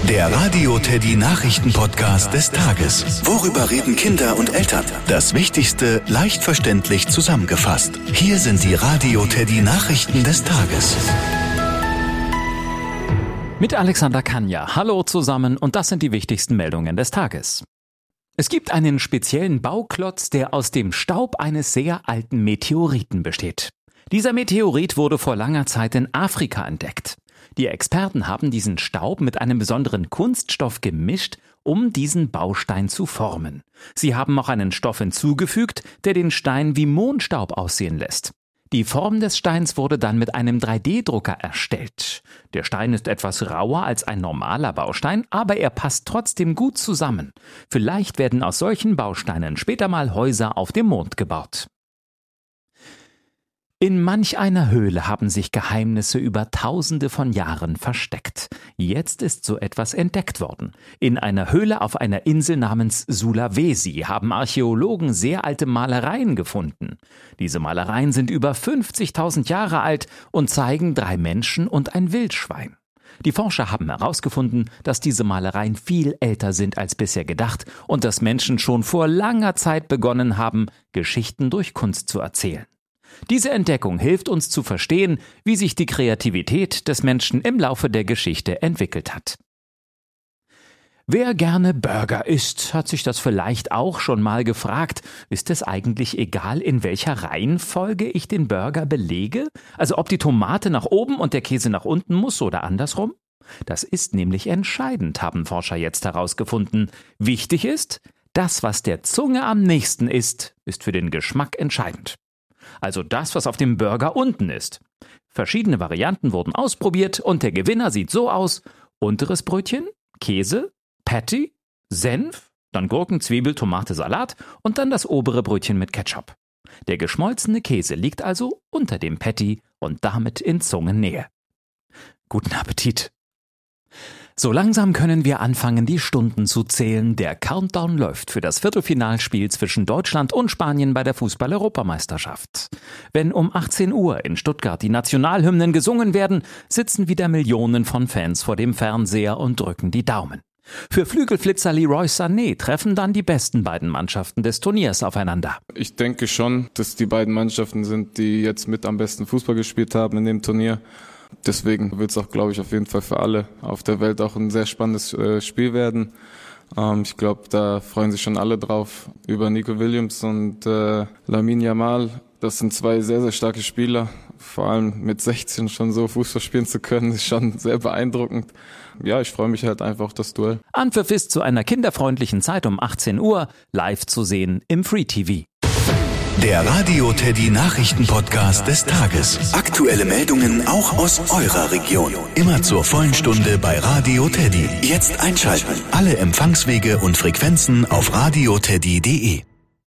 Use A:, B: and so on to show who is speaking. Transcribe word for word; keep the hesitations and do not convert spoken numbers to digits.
A: Der Radio Teddy Nachrichten-Podcast des Tages. Worüber reden Kinder und Eltern? Das Wichtigste leicht verständlich zusammengefasst. Hier sind die Radio Teddy Nachrichten des Tages.
B: Mit Alexander Kanja. Hallo zusammen und das sind die wichtigsten Meldungen des Tages. Es gibt einen speziellen Bauklotz, der aus dem Staub eines sehr alten Meteoriten besteht. Dieser Meteorit wurde vor langer Zeit in Afrika entdeckt. Die Experten haben diesen Staub mit einem besonderen Kunststoff gemischt, um diesen Baustein zu formen. Sie haben noch einen Stoff hinzugefügt, der den Stein wie Mondstaub aussehen lässt. Die Form des Steins wurde dann mit einem drei D Drucker erstellt. Der Stein ist etwas rauer als ein normaler Baustein, aber er passt trotzdem gut zusammen. Vielleicht werden aus solchen Bausteinen später mal Häuser auf dem Mond gebaut. In manch einer Höhle haben sich Geheimnisse über Tausende von Jahren versteckt. Jetzt ist so etwas entdeckt worden. In einer Höhle auf einer Insel namens Sulawesi haben Archäologen sehr alte Malereien gefunden. Diese Malereien sind über fünfzigtausend Jahre alt und zeigen drei Menschen und ein Wildschwein. Die Forscher haben herausgefunden, dass diese Malereien viel älter sind als bisher gedacht und dass Menschen schon vor langer Zeit begonnen haben, Geschichten durch Kunst zu erzählen. Diese Entdeckung hilft uns zu verstehen, wie sich die Kreativität des Menschen im Laufe der Geschichte entwickelt hat. Wer gerne Burger isst, hat sich das vielleicht auch schon mal gefragt. Ist es eigentlich egal, in welcher Reihenfolge ich den Burger belege? Also ob die Tomate nach oben und der Käse nach unten muss oder andersrum? Das ist nämlich entscheidend, haben Forscher jetzt herausgefunden. Wichtig ist, das, was der Zunge am nächsten ist, ist für den Geschmack entscheidend. Also das, was auf dem Burger unten ist. Verschiedene Varianten wurden ausprobiert und der Gewinner sieht so aus: unteres Brötchen, Käse, Patty, Senf, dann Gurken, Zwiebel, Tomate, Salat und dann das obere Brötchen mit Ketchup. Der geschmolzene Käse liegt also unter dem Patty und damit in Zungennähe. Guten Appetit! So langsam können wir anfangen, die Stunden zu zählen. Der Countdown läuft für das Viertelfinalspiel zwischen Deutschland und Spanien bei der Fußball-Europameisterschaft. Wenn um achtzehn Uhr in Stuttgart die Nationalhymnen gesungen werden, sitzen wieder Millionen von Fans vor dem Fernseher und drücken die Daumen. Für Flügelflitzer Leroy Sané treffen dann die besten beiden Mannschaften des Turniers aufeinander.
C: Ich denke schon, dass die beiden Mannschaften sind, die jetzt mit am besten Fußball gespielt haben in dem Turnier. Deswegen wird es auch, glaube ich, auf jeden Fall für alle auf der Welt auch ein sehr spannendes äh, Spiel werden. Ähm, ich glaube, da freuen sich schon alle drauf über Nico Williams und äh, Lamine Yamal. Das sind zwei sehr, sehr starke Spieler. Vor allem mit sechzehn schon so Fußball spielen zu können, ist schon sehr beeindruckend. Ja, ich freue mich halt einfach auf das Duell.
B: Anpfiff ist zu einer kinderfreundlichen Zeit um achtzehn Uhr live zu sehen im Free T V.
A: Der Radio Teddy Nachrichten-Podcast des Tages. Aktuelle Meldungen auch aus eurer Region. Immer zur vollen Stunde bei Radio Teddy. Jetzt einschalten. Alle Empfangswege und Frequenzen auf radio teddy punkt de.